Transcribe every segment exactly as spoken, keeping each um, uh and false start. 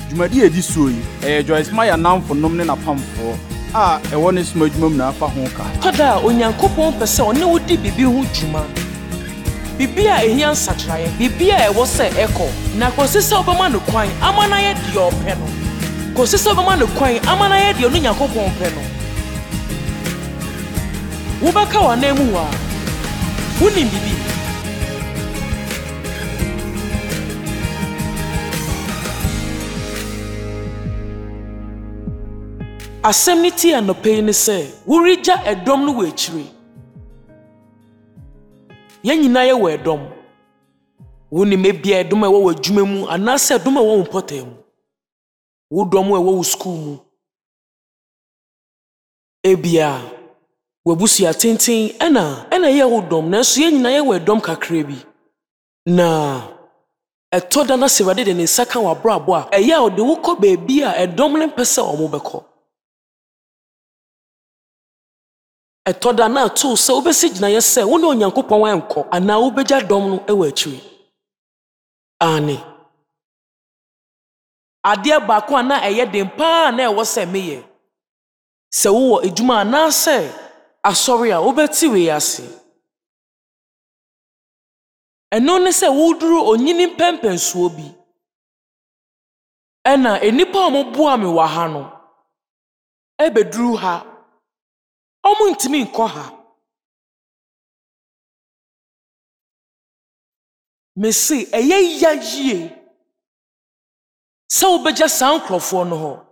Jumadi edi so yi eh Joyce Maya namfo nom ne na pamfo a e woni sma dwuma mu na afa ho ka toda onyankopon pese one wo di bibi ho dwuma bibi a ehia nsatraye bibi a ewo se eko na kosisa obama no kwan amana ye de ope no kosisa obama no kwan amana ye de onyankopon pe no wo baka wa na mu wa woni bibi Asemniti anope ni se wurija edom no wechiri yanyina ye we edom woni mebia edom e wo wadwuma mu anase edom e wo mpotem wo dom e wo school mu ebia wabusu atenten ena ena ye wo dom na so yanyina ye we edom kakra bi na etoda na sewade de ne saka wa brabo a eya ode wo kɔ baabi a edom ne pese omo bɛkɔ etoda na to se obesi gina ye se wo ne onyankopon wan enko ana wo beja dom no e wa akiri ani ade ba ko ana eye den pa na e wo se meye se wo ejuma na se asori a obeti we ase eno ne se wo duru onyini pempensuo bi ena enipa omo bua me wa ha no e beduru ha Omu ntimi nko ha Mesi eye yayie Se obeja san krofo no ho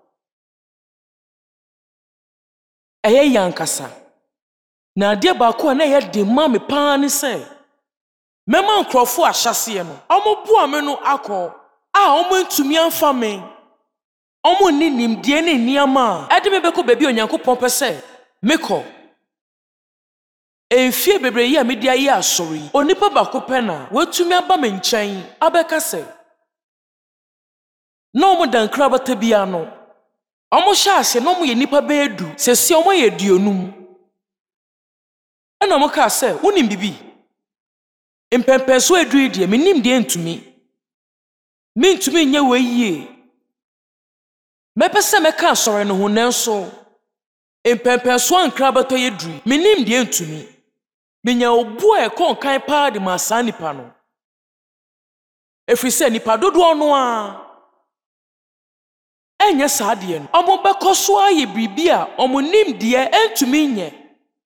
eye yankasa na ade ba ko na eye de ma me pa ne se mema nkrofo ahyase no omo bua me no akọ a omo ntumi anfa me omo ni nimde ne niama ade me beko bebi onyankopon pese Meko Enfie bebre ye me dia ye asori onipa bako pena watumi aba me nkyɛn abeka se no mo dan krabata bia no omo hya ase no mo ye nipa beedu sesi omo ye duonum ena mo ka se wonim bibi empempenso edu die me nim die ntumi me ntumi nye weyie mepese meka asori no ho nanso Empempenso ankrabato yedru menim de ntumi menya obu e kon kan pa de masani pa no efrise nipa dodo no a enye saade no omo bekoso aye bibi a omo nim de entumi nye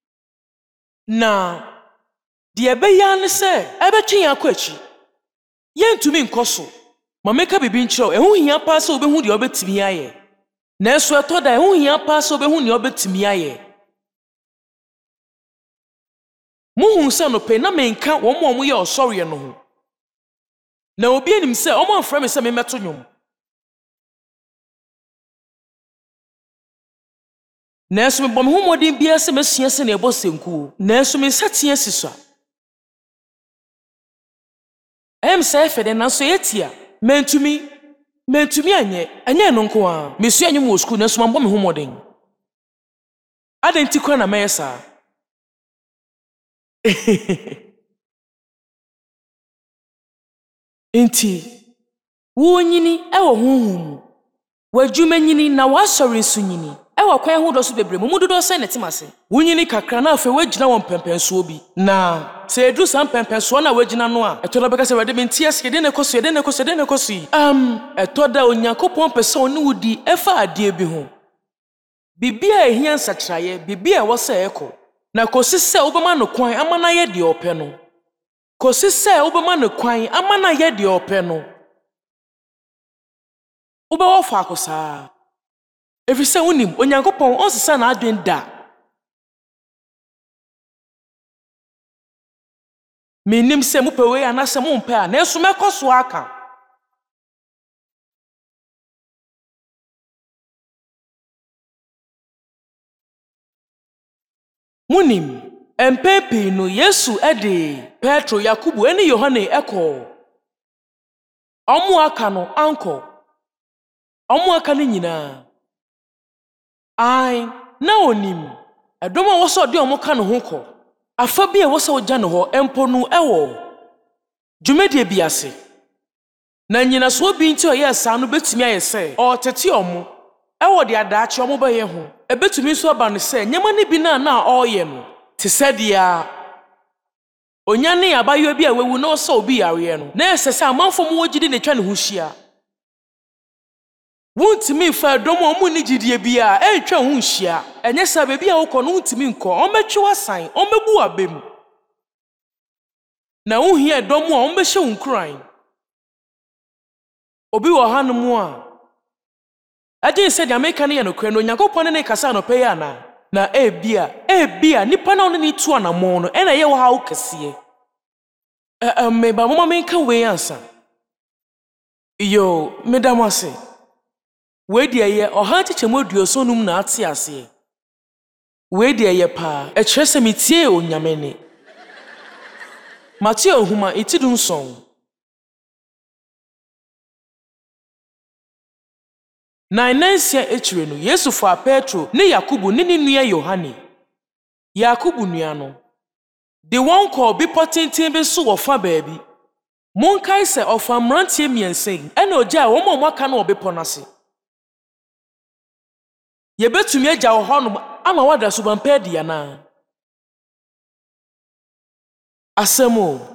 na de beya ne se ebetwe yakwachi ye ntumi nkoso mameka bibi nkyerɛ ehu hia pa se obehu de obetimi aye na eso etoda ehu hia pa so behu ne obetimi aye muhu se no pe na menka wo mo mo ye osori no ho na obi anim se omo amfra me se me meto nwom na eso me bom hu modin bia se mesua se na ebo senku na eso me satia siswa em se fede na so yetia mentumi Mentumi anye, anye no nko a. Mesu anye mo school na so mambo me homoden. Adenti kwa na meyesa. Enti, wo nyini e wo honhom. Wadwuma nyini na wasori nsu nyini. E wa kwan ho do so bebre mo mudodo se ne timase. Wo nyini kakra na afa wagina won pempenso bi. Na se edu san pempenso na wagina no a etoda beka se wede menti aske de ne koso de ne koso de ne koso um etoda onyankopon pese oni wudi efa ade bi ho bibia ehia nsatraye bibia wo se eko na kosi se obema no kwan amana ye de ope no kosi se obema no kwan amana ye de ope no obe wo fa akosa efise wonim onyankopon onsesa na adwen da Minim se mu pewe anase mu mpe a na eso mekoso aka Munim empepe no Yesu ede Petro Yakubu eni Yohane eko Omu aka no anko Omu aka ni nyina Ai na onim edoma wo so de omu ka no ho ko Afa bia wo se ogya no ho empo no ewo dwumedie biase Na nyina so bi nti oyɛ saa no betumi ayɛ sɛ ɔtete ɔmo ɛwɔ de adaache ɔmo bɛyɛ ho ebetumi so aba no sɛ nyama ne bi na na ɔyɛ no te sɛ dia onya ne abayewa bi a wewu na ɔsɛ obi yare no na ɛsɛ sɛ amanfo mo wogidi ne twa ne ho hyia wontimi fa dɔm ɔmo ni gidie bi a ɛntwa ho hyia ɛnyɛ sɛ bebi a wokɔ no wontimi nkɔ ɔmɛtwe wasan ɔmɛbu abem na wohia dɔm a ɔmbɛhyɛ wo nkuran obi wɔ hanom a agye sɛ deɛ meka ne yɛ nokora no Onyankopɔn ne kasa no pɛyɛ ana na ebia ebia nipa na ɔne ne tu anamɔ no ɛna yɛ wɔ ha wo kɛseɛ ɛ me ba mama menka we ansa yo medam ase we de yɛ ɔha kyekyɛmu aduosonum na ate ase we de yɛ pa ɛkyerɛ sɛ metie Onyame ne Matthew ohuma itidu nson Na nansia echire no Yesu fa Petro ne Yakobo ne ne nua Yohane Yakobo nua no de wɔn kɔ bi potenten bi so wɔ fa baabi monkae sɛ ɔfa mmeranteɛ miɛnsa ɛna ogya a wɔn a wɔaka no ɔbepɔ n'ase yɛbɛtumi agya wɔ hɔnom ama wada so bampa di ana asɛm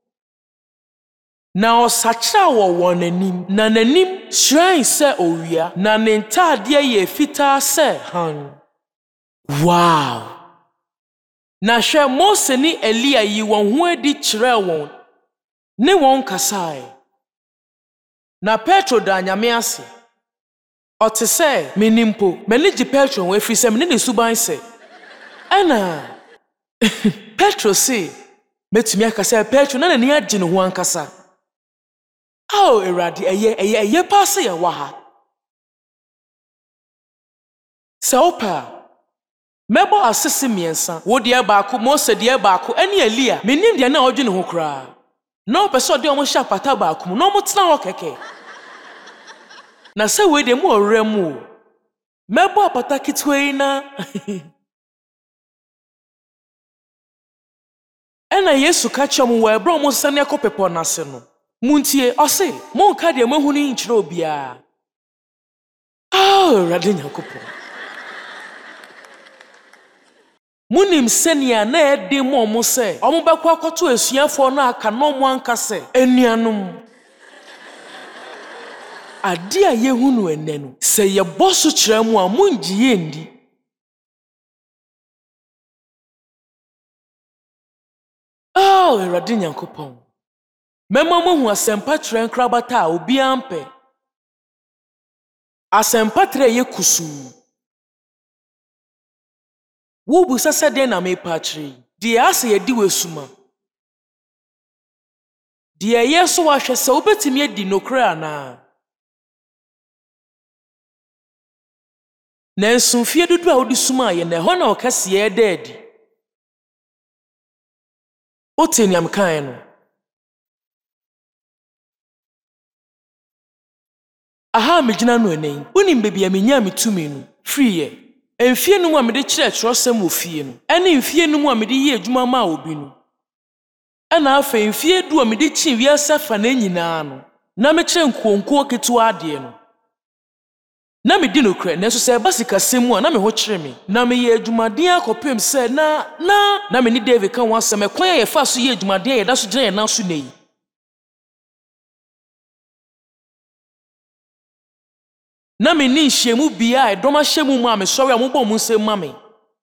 na ɔsakyera wɔ wɔn anim na n'anim hyerɛn sɛ owia na ne ntaadeɛ yɛ fitaa sɛ han wow na hwɛ Mose ne Elia yi wɔn ho adi kyerɛ wɔn ne wɔn kasae na Petro da Nyame ase ɔte sɛ menimpo m'ani gye Petro ho afiri sɛ mene ne suban sɛ ɛna Petro se metumi aka sɛ Petro na n'ani agye ne ho ankasa Oh, Eradi, eye, eye, eye, pass ya waha. Saupa. Mebo asisi miensa. Wo de baako, Mose de baako, eni Elia. Menim de na odwene ho kra. Na opeso de omo hya pata baako, na omo tena ho keke. Na se we de mu owra mu. Mebo apata kitwe na. Ena Yesu ka kyom wo ebro mo sane ekopepo na se no. Muntie ɔse monka de mahu ni nkyerɛ obia ah rade Nyankopɔn munim sɛnea na ɛde mo mo sɛ ɔmo bɛkɔ akɔto asuafo na aka no mo anka sɛ anuanom ade a yehu no ene no sɛ yɛbɔ so kyerɛ mu a mongye ndi ah rade Nyankopɔn Mema mohu asempa kyerɛ nkrabata a obi ampe. Asempa tre ye kusu. Wo bu sase de na me patre. De ase ye di wesuma. De ye so wa hwese obetimi adi nokra ana. Na nsumfie dudu a odi suma ye na ho na okase ye daadi. Oteniam kan no. Aha megina no enen unim bebia menya metumi no free ye emfie no mu a mede kyerɛ kyerɛsɛm ofie no ɛne mfie no mu a mede yi adwuma ma obi no ɛna afa mfie du a mede kyi wiase fa na nyinaa no na me kyerɛ nkonko ketu ade no na me di no kra na so sɛ basika sɛm a na me ho kyerɛ me na me yɛ adwumaden akɔpem sɛ na na na me ni David kan ho asɛm ɛkwan yɛ fa so yɛ adwumaden yɛ da so gyina yɛ na so nei na me ni hyiemu bia e doma hyemu ma me sɔre a mo bɔ mo nsɛm ma me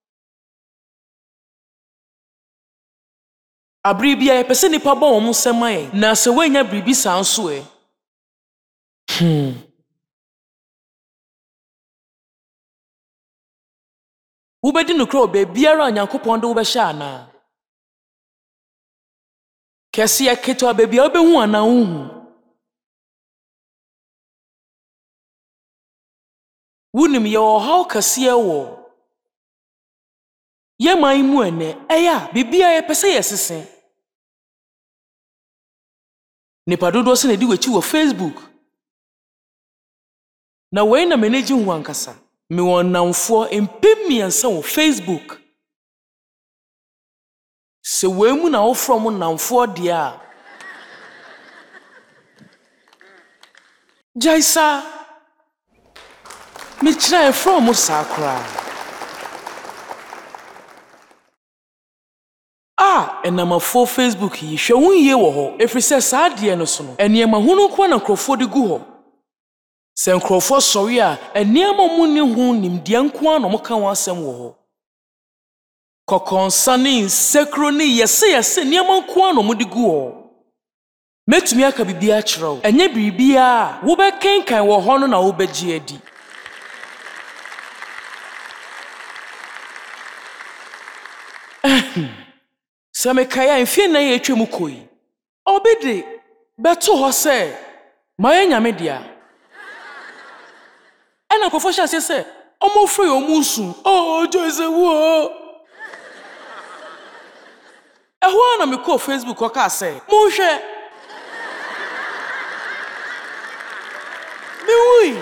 abri bia e pese nipa bɔ wɔn nsɛm ma yɛ na sɛ wanya bribi saa nso e hmm wo bedi no kro be biara Nyankopɔn de wo bɛhyɛ ana kɛse ya keto abebia wo behu ana wo Wunim ye ohaw kase wo ye man mu ene eya bibia ye pese ye sese nipa dodo se na di wechi wo Facebook na we na manage hu ankasa me won namfo empemiensa wo Facebook se we mu na wo from namfo de a Jaisa. Me try from Sakra. Ah, and I'm a full Facebook he show ye wo if he says sad dear no so. And ye mahunu kwa na krofo de gu ho. Se nkrofo sorry a eniema mu ne hu nim de nko an no ka wasem wo ho. Kokonsane sekro ne yese yese eniema nko an no mu de gu ho. Metumi aka bibia kyerɛw. Enye bibia wo be kenkan wo ho no na wo begye adi. Some kaya mfie na ye atwam koi obede beto ho se maye nyame dia ena kofo sha se se omo free omusu oh Jose wo ehwa na me ko Facebook o ka se mo hwe me wi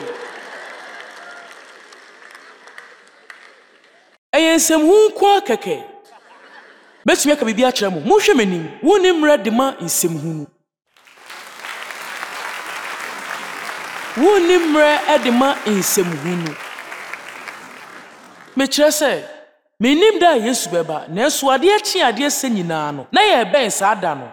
eyensem hu kwa keke Betumi aka bibia kyerɛ mo mohwɛ manim woni mra de ma nsɛm hunu woni mra de ma nsɛm hunu me kyerɛ sɛ menim da Yesu bɛba na so ade akyi ade sɛ nyinaa no na yɛ bɛn saa da no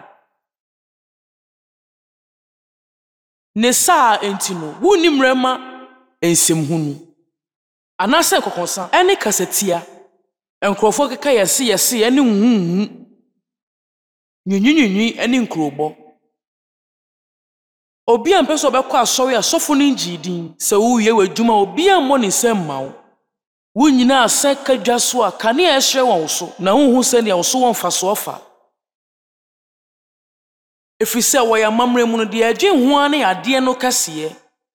ne saa enti no woni mra ma nsɛm hunu anasɛ kokonsa ɛne kasatia Enkrofo keka yesi yesi ene huhu nyunyunyunyi ene nkrobo Obi ampeso obekọ asori asofo ne njidin se wuye wadwuma obi ammo ne nsem mawo wunyina ase kadwaso a kane a ehre won so na huhu se ne wo so won fa so ofa Efise wo ya mamre mu no de adwen ho ane ade no kase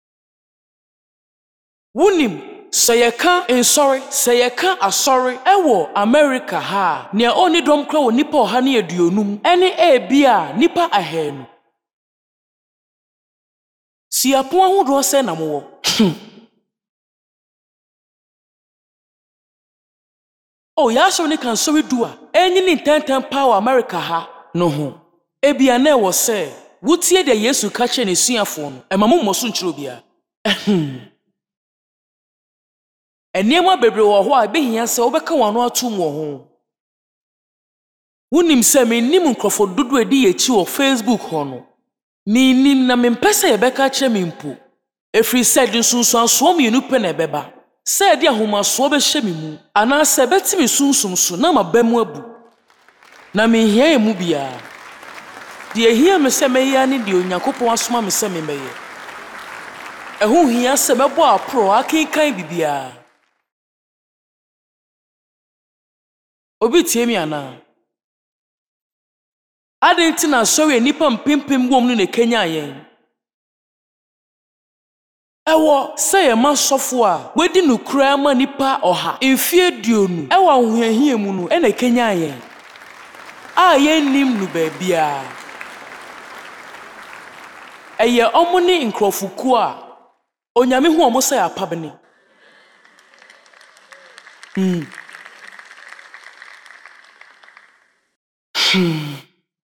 Wunim Sayeka in sorry, sayeka a sorry, ewo America ha, near only drum crow nipo honey a dionum, any a beer, nipa a hen. See a poor who draw senamo. Oh, yasoni can sorry doer, any intent power America ha, no ho. Ebia ne was say, would see the yes to catch any sea phone, and mamu mosun trubia. Eniema bebre wo ho a behia se obeka wano atum wo ho Wonim se me nim nkrofo dodo edi yechi wo Facebook ho no me nim na me mpese ye beka kire me mpo efri se di sunsun aso me nu pe na beba se di ahoma so be hye me mu ana se beti me sunsum so na ma ba mu abu na me hia emu bia di ehia me se me ya ne di Onyankopon asoma me se me meye ehu hia se mebo apro akinkan bibia Obi tie mi ana Adenti na sorry nipa mpimpim wom no ne Kenya yen Ewo say e ma sofo a wedi no kura ma nipa oha mfie duonu ewo ahohahia mu no e na Kenya yen a yen nim no ba bia eye omuni nkrofuku a onyame hu omo say apabene mm Hmm.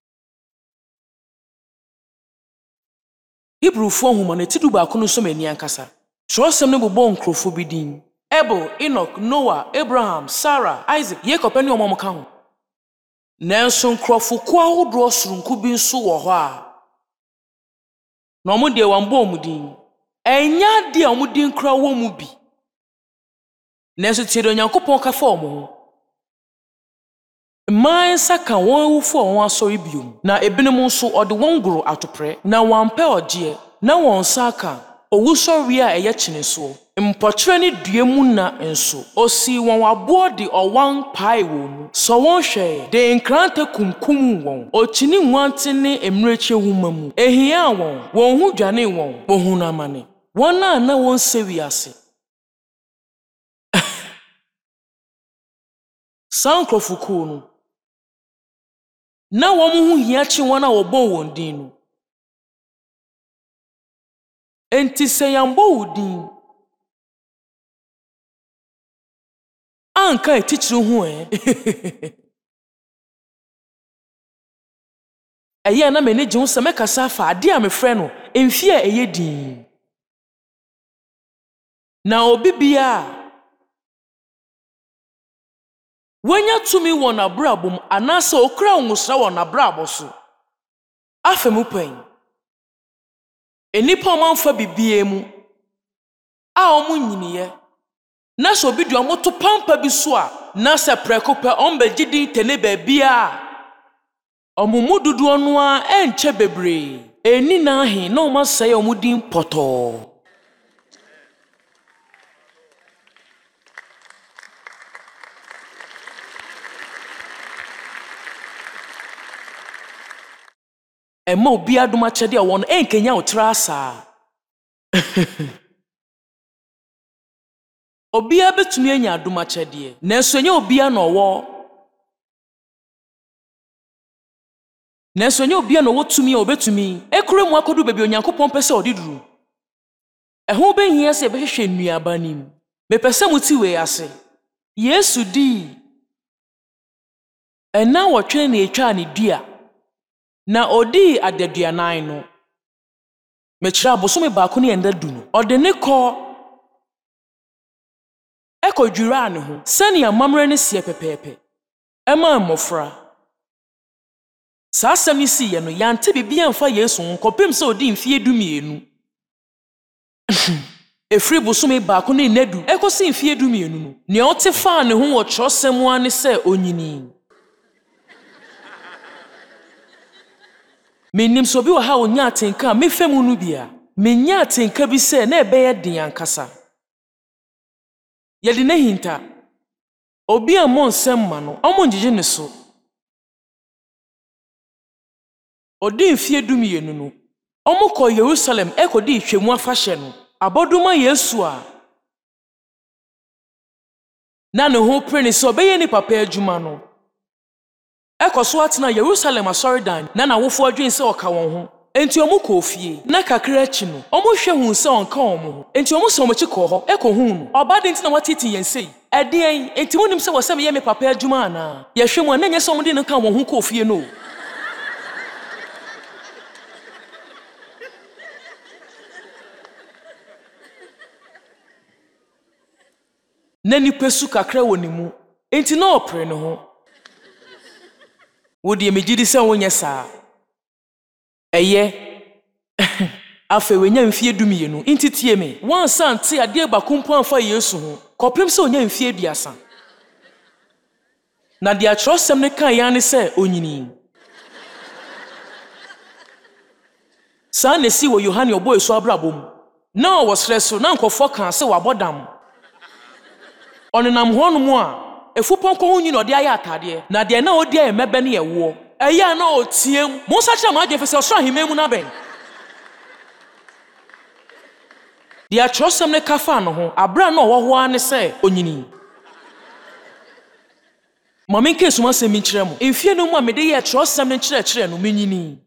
Hebrew fo huma ne tidu ba kono so mani ankasa. Trosem ne bobo nkrofo bidin. Abel, Enoch, Noah, Abraham, Sarah, Isaac, Jacob ene omom ka ho. Nanso nkrofo ko ahodro surunku bi nso wo ho a. Na omo de wambo omudin. Enya de omudin kra wo mu bi. Nanso tiede Onyankopon ka fa omo ho. Man saka won wufo won asori biom na ebinom nso ode won goro atopre na wampe ogye na won saka owusori a eye kine so mpotire ne duemu na enso osi won wabo de owan pai wo mu so won hwe de nkranta kumkum won okini nwante ne emreche huma mu ehia won won hu dwane won ohun amane won na na won sewi ase sankrofuku no na wo mu hu hia chi wona wo bo won din no enti se yambo wudin anka etichiru hu eh eye na me ne je hu se meka sa fa ade a me frɛ no emfie eye din Na obi bia wanya tumi wɔ n'abrabom anasa okra nwusra wɔ n'abrabo so. Afemu pen. Enipa manfa bibie mu a omu nyiniye. Na so bi du amoto pampa bi so a na se preko pe ombe gidi tene ba bia. Omumu dudu ono a enche bebre. Eni na ahe na o ma sey omudin poto. Emma obi aduma chede a won enkenya otrasa. Obi abetumi anya aduma chede. Nanso enya obi a no wo. Nanso enya obi a no wotumi a obetumi. Ekure mu akodu bebi Onyankopon pese odiduru. Eho behia se behwehwe nnuaba nim. Me pese muti we ase. Yesu di. Ena wotwe na etwa ne dua. Na odi adaduanan no. Mechira abosome baako ne enda du no. Ode ne ko eko dwira ne ho. Sani amamre ne sie pepepe. Ema mmofra. Sa asem ni si ye no yante bibia mfa Yesu nkopem se odi mfie dumienu. Efri bosome baako ne nadu. Eko si mfie dumienu no. Ne ote fa ne ho wo kyerosem ane se onyini. Menim so bi wa ha onya atenka me femu nu bia menya atenka bi se na ebe ye den ankasa ye de na hinta obi a mon semma no omo njije ne so odi mfie dumienu no omo kọ Jerusalem ekodi itwemu afahye no aboduma Yesu a na ne ho pre ne so be ye ni papa adwuma no Ekoso atena Jerusalem asoridan na na wofo adwen se oka won ho enti omu ko ofie na kakra achi no omu hwe hu se onka omu ho enti omu se omuchi ko ho eko hu no obade nti na watiti yensei edien enti wonim se wosem ye me papa adwuma ana ye hwe mu na nye se omu de no ka won ho ko ofie no na ni pesu kakra wonimu enti na opre no ho Wodi emegidi se wonye saa. Eye. Afe wenya mfie dumienu. Inti tie me. Wan sante ade bakumpo anfa Yesu ho. Kopem se onya mfie duasa. Na dia kyerosem ne kan ya ne se onyini. Sa ne si wo Yohane obo eso abrabom. Na wo sreso na nkofo kan se wabodam. Onenam ho no mu a Efu ponko hu nyi no de aya atade na de na odi aye mebe ne yewo eya na otiem mo sa kire ma ade fese osra himemu na ben de a trosem ne kafa no ho abra na owo ho ane se onyini mama nke suma se mi kire mo enfie no mu a mede ye trosem ne kire kire no menyini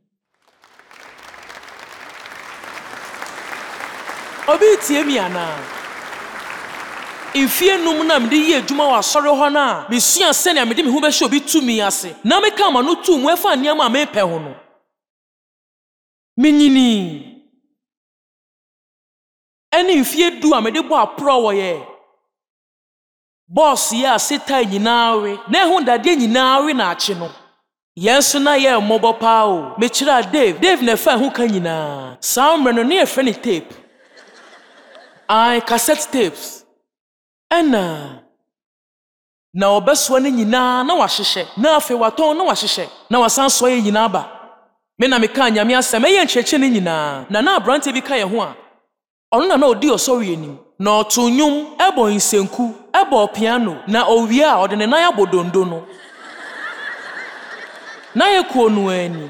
obi tie mi ana Ifie num na mde ye adwuma wa sɔre hɔ na mesua sɛ na mede me ho bɛhye obi tumi ase na me ka ma no tu mu ɛfa nneɛma a mepɛ ho no menyini ɛne mfie du a mede bɔ aporo wɔ yɛ boss ye aseta nyinaa we na ɛho dade nyinaa we na akye no yɛnso na yɛ mmɔbɔ paa o mekira Dave Dave na fa ho ka nyinaa saa mmerɛ no ne yɛfrɛ ne tape ai cassette tapes Ena na obeso ne nyina na wahyehyɛ na afi waton na wahyehyɛ na wasan so ye nyina ba me na me ka nyame asɛm ye nkyerɛkyerɛ ne nyina na na abrante bi ka ye ho a ɔno na na odi osɔre anim na ɔto nnwom ɛbɔ nsenku ɛbɔ piano na owie a ɔde ne nan abodondo no na ye ko no ani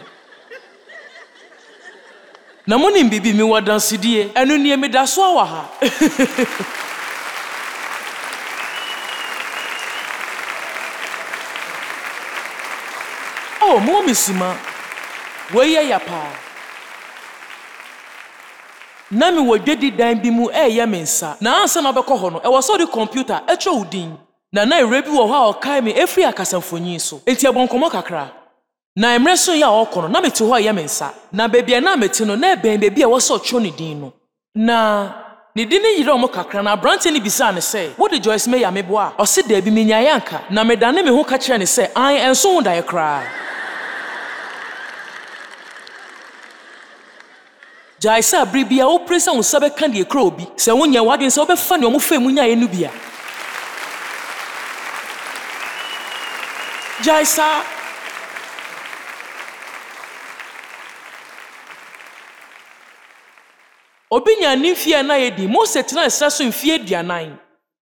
na monim bibi mi wadansidie ɛno nie me da so awa ha Oh, mo misima. We ye yapa. Na mi wodwedi dan bi mu e ye mensa. Na ansa na obekɔ hɔ no, e wo so di computer e twa udin. Na na ere bi wo hɔ a ɔkae me efri akasamfonyi so. Enti abonkomo kakra. Na emre so ya ɔkɔ no, na meti hɔ a ye mensa. Na bebia na meti no, na ben bebia wo so twa ne din no. Na ne di ne yire omo kakra na brante ne bisa ne sɛ wo de Joyce Meyer meboa ɔse da bi menya yanka na medane me ho ka kyerɛ ne sɛ an enso ho dae kra Joyce abri bia wo presa wo sabe ka de kra obi sɛ wonya wade sɛ wobɛfa ne omo fa mu nya enu bia Joyce Obi nya nimfie na yedi Mose tena esra so mfie aduanan.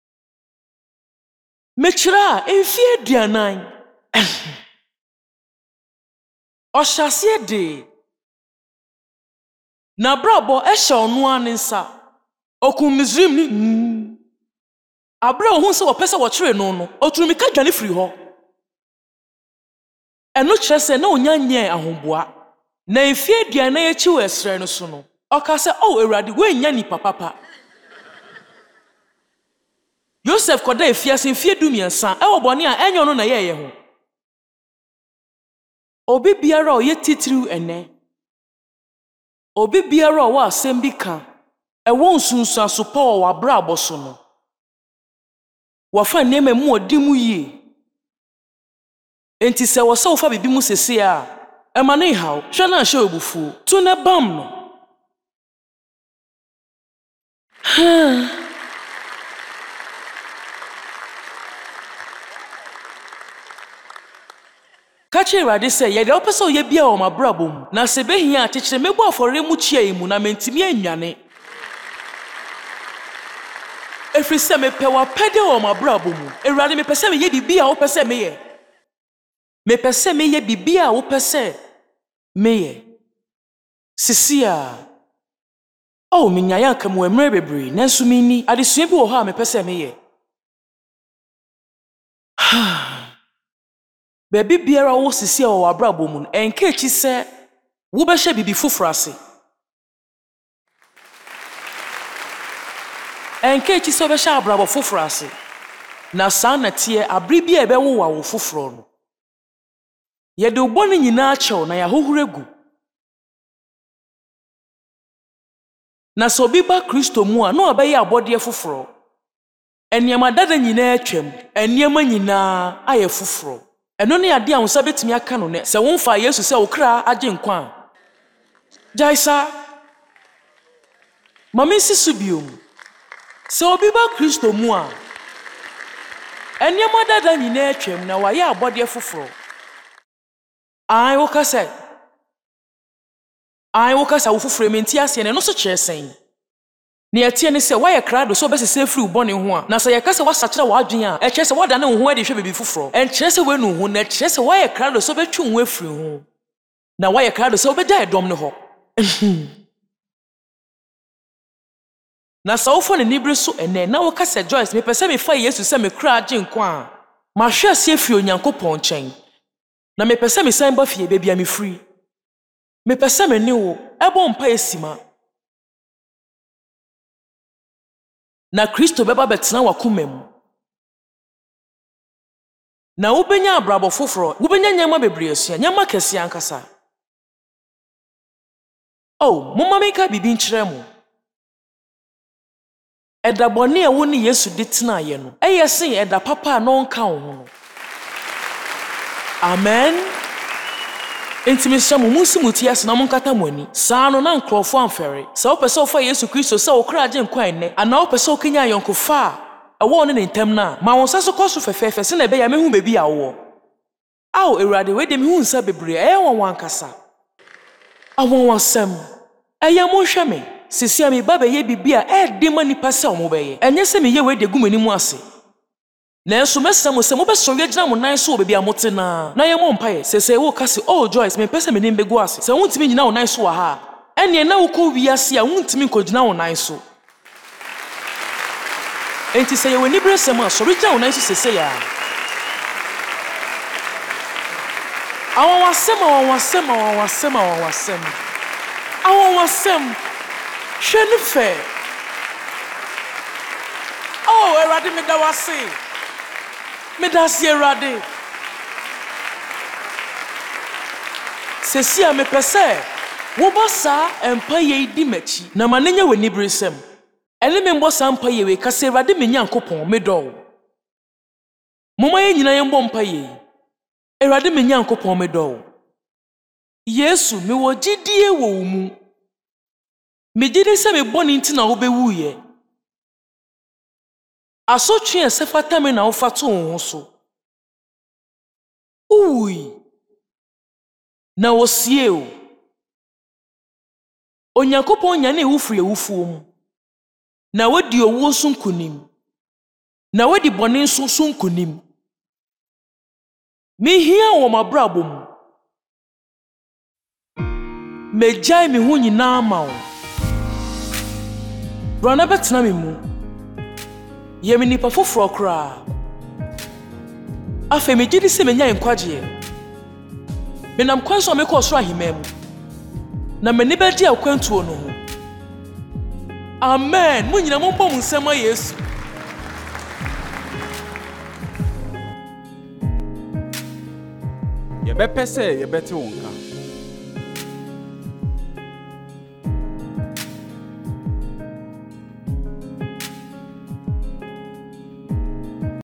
Mechira mfie aduanan. Ohyase de. Na brabo ehye ono ane nsa. Okum Misrim ni. Abra ohun se wo pese wo kire no no. Oturumi ka dwane firi ho. Eno kire se na onyanye ahomboa. Na mfie aduanan echi wo esra no so no. Oka se oh Ewurade we nya ni papa Joseph koda efiase mfie dumiensa e wo bone a enyo no na ye ye ho Obi biara o ye titiriw ene Obi biara o wa asem bi ka e wo nsunsu asopa wo wabra aboso no Wa fa nema mu odi mu yie Enti se wo se wo fa bibi mu sese a e ma ne haw hwe na hye obufu tu ne bam no Kachi Ewurade se ye de opese o ye bia o mabrabom na se behia akekere mebu afore mu chia imu na mentimi anwane Efri se me pe wa pede o mabrabom Ewurade me pese me ye bibia wo pese me ye Me pese me ye bibia wo pese me ye Sisia Oh, minya yanka mu emre bebre, nanso minni adesua bi wo ha me pese me ye. Baby biara wo sisi a wo abrabo mu, enka echi se wo be hye bibi foforo ase. Enka echi se wo be hye abrabo foforo ase. Na saa na tie abri bi e be wo wa wo foforo no. Ye de obo ne nyina achew na ya hohuregu. Na so bi ba Kristo mu a no abaye abode foforo eniema dada nyina atwam eniema nyina aye foforo eno ne ade a wo sa betimi aka no ne se wo mfa Yesu se wo kra age nkwa Jaisa mami sisubium se obi ba Kristo mu a eniema dada nyina atwam na waye abode foforo ai wo ka se Ai wo kasa wo foforo menti ase ne no so kyeresen. Ne atie ne se wa ye krado so besese free ubone ho a. Na se ye kasa wa sakira wa adwen a, e kyerese wa da ne ho ade hwe bibi foforo. En kyerese we nu ho na kyerese wa ye krado so betwu ho afiri ho. Na wa ye krado so beda edom ne ho. Na sa wo fo ne nibre so ene na wo kasa Joyce me pese me fa Yesu se me kra age nko a. Ma hwe ase afi Onyankopon nchen. Na me pese me san ba fie bebia me free. Me pese me ni wo ebo mpa esima na Kristo beba betena wakoma mu na wo benya abrabo foforo wo benya nyama bebre asua nyama kese ankasa oh momma me ka bibi nkyere mu eda bone e wo ni Yesu de tena ye no eye sen eda papa no nka wo ho amen Intimi shamu musi mutias na munkata mwani. Saano na nkrofo amfere. Sa opese ofa Yesu Kristo sa okra age nkwan ne. Ana opese okenya yonkofa. Ewo ne ntem na. Ma wonsa so koso fefefe se na be ya mehu bebi awo. Aw Ewurade we de mehu nsa bebre. E won wankasa. Awon wasem. Eya mo hwe me. Sisi mi baba ye bibia e de mani pase o mo beye. Enye se me ye we de gumani mu ase. Na enso mesam se mo be so yegina mo nan so bebi amote na na ye mo mpaye sese wo kase oh Joyce me pese me nimbe go ase se wontimi nyina wo nan so wa ha ene na wo ko wiase a wontimi kogina wo nan so enti se ye wani bresem a so regina wo nan so sese ya awon wasem awon wasem awon wasem awon wasem awon wasem hwe ne fe oh Ewurade me da wase Me das Ewurade. Sesia me pese wo bosa empa ye di machi na manenya wani bresem Ene me mbɔ sampa ye we ka se Awurade me Nyankopɔn me dɔ. Moma ye nyina ye mbɔ mpa ye. Awurade me Nyankopɔn me dɔ. Yesu me wo gidie wo wo mu. Me gidi se me bɔ ne nti na wo bewu ye. Asotwe e se fata me na wo fato wo ho so. Uwi. Na wo sie o. Onyankopɔn nya na ewufiri ewufuo mu. Na wadi owo so nkunim. Na wadi bɔne nso so nkunim. Me hia wo mabrabo mu. Mejai me ho nyina ma wo. Brana betena me mu. Ye me nipa foforo kra. Afa me gidi se menya enkwagye. Me nam kwan so me kɔ soro ahimam. Na me ne bedi akwantuo no ho. Amen. Mo nyina mo mbɔ mo nsɛm a Yesu. Yɛbɛpɛ sɛ yɛbɛte wo nka.